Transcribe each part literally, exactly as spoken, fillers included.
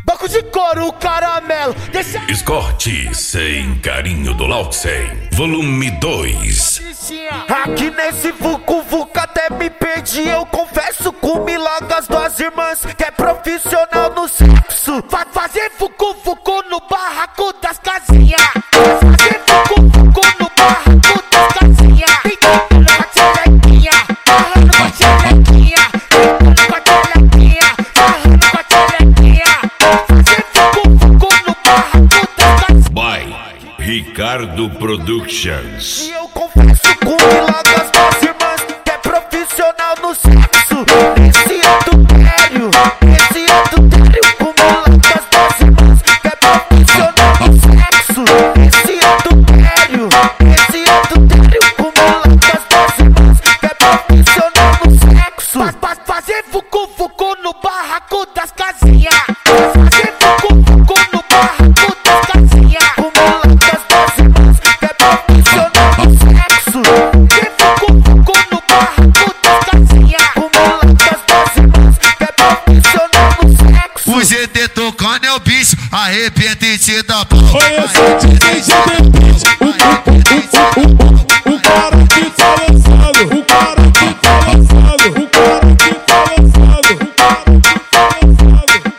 Banco de couro, caramelo, deixa... Escorte sem carinho do Lauxen, volume dois. Aqui nesse Vucu Vucu até me perdi. Eu confesso com milagres das irmãs que é profissional no sexo. Vai fazer Vucu Vucu no barraco das casinhas. Fazer Vucu Vucu no barraco das casinhas. Deitando com a telequinha, barrando com a telequinha, deitando com a telequinha, barrando com a telequinha. Fazer Vucu Vucu no barraco das casinhas. By Ricardo Productions. E eu confesso com milagres das irmãs que é profissional no sexo. Esse adultério, esse adultério com milagres das irmãs que é profissional no sexo. Esse adultério, esse adultério com milagres das irmãs que é profissional no sexo. Faz, faz, fazer Vucu Vucu no barraco das casinhas. Fazer Vucu Vucu no barraco das casinhas. Com milagres das irmãs que é profissional no sexo. Fazer Vucu Vucu no barraco das casinhas. Com milagres das irmãs que é profissional no sexo. O G T tocando é o bicho, arrebenta e te dá pau. Oi, eu sou D J G T Beat, o, o, o, o, o, o cara que tá lançando, o cara que tá lançando, o cara que tá lançando, o cara que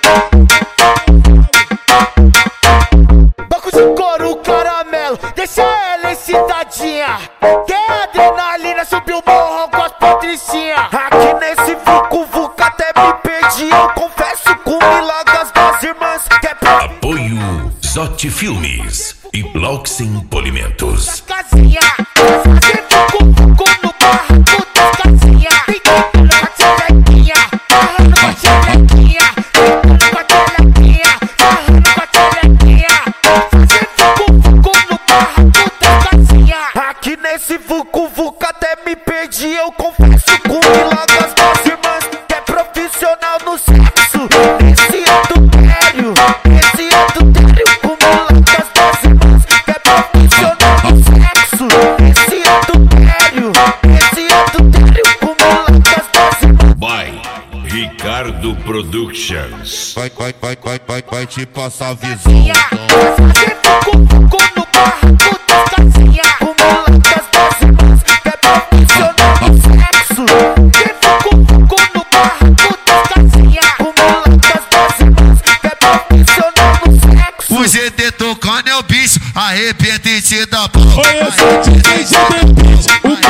tá lançando. Banco de couro, caramelo, deixa ela excitadinha. Que a adrenalina subiu o morro com as patricinhas. Aqui nesse Vucu Vucu até me perdi. Eu confesso com milagres das irmãs que é pra Apoio Zote Filmes e Lauxen Polimentos. casinha. Fazer Vucu Vucu no barraco das casinhas. Deitando com a telequinha, barrando com a telequinha, deitando com a telequinha, barrando com a telequinha. Fazer Vucu Vucu no barraco das casinhas. Aqui nesse Vucu Vucu até me perdi. Eu confesso com milagres das irmãs que é profissional no sexo. Esse adultério, esse adultério com milagres das irmãs que é profissional no sexo. Esse adultério, esse adultério com milagres das irmãs. By Ricardo Productions. Vai, vai, vai, vai, vai, vai te passar a visão. Fazer Vucu Vucu no barraco das casinhas. Com milagres das irmãs que é profissional no sexo. Fazer Vucu Vucu no barraco das casinhas. Com milagres das irmãs que é profissional no sexo. O G T tocando é o bicho, arrebenta e te dá pau. Oi, eu sou D J G T Beat, o,